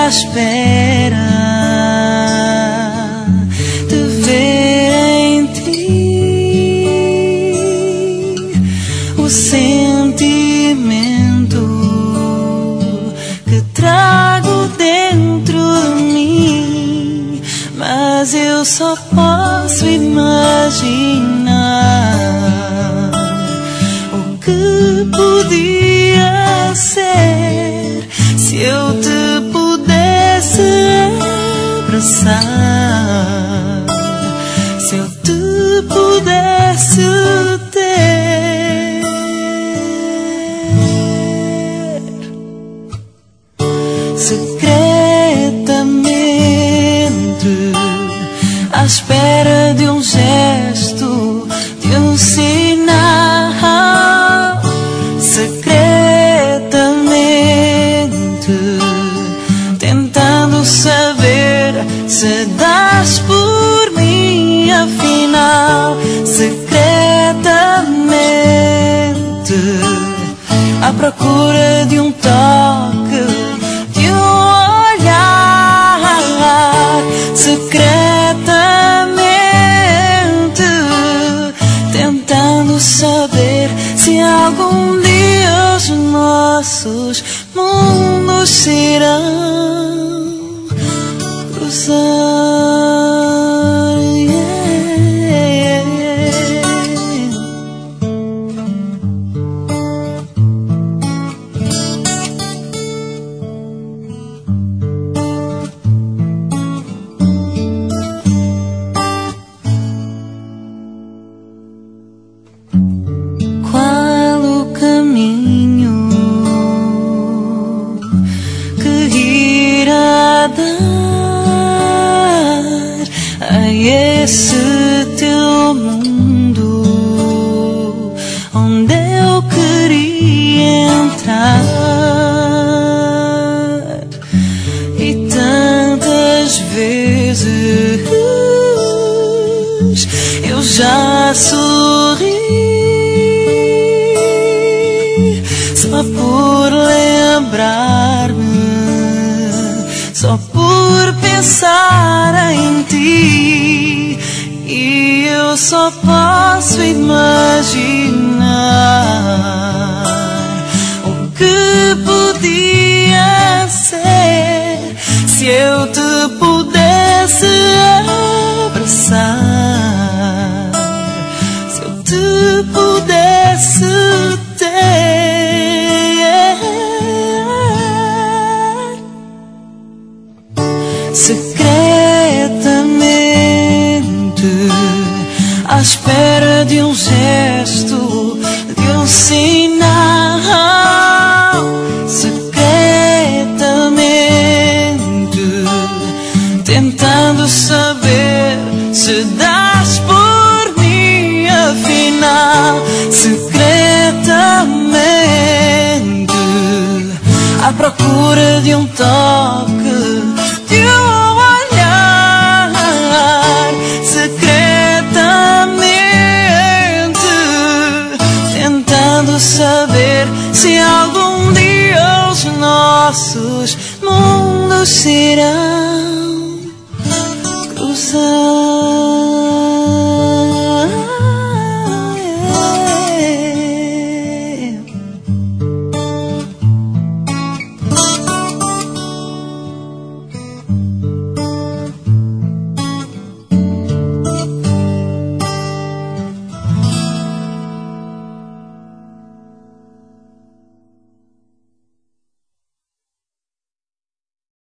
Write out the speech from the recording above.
à espera de ver em ti o sentimento que trago dentro de mim, mas eu só posso imaginar o que podia ser se eu te pudesse abraçar, se eu te pudesse ter. Secretamente, à espera de um gesto, de um sinal. Secretamente, tentando saber se dás por mim afinal. Secretamente, à procura de um toque, de um olhar. Secretamente, tentando saber se algum dia os nossos mundos se irão cruzar. Qual o caminho que irá dar a esse teu mundo onde eu queria entrar? E tantas vezes eu já sorri só por lembrar-me, só por pensar em ti. E eu só posso imaginar o que podia ser se eu te pudesse abraçar, se eu te pudesse ter. Secretamente, à espera de um gesto, de um sinal. Secretamente, tentando saber se dás por mim afinal. Secretamente, à procura de um toque, de um olhar. Secretamente, tentando saber se algum dia os nossos mundos se irão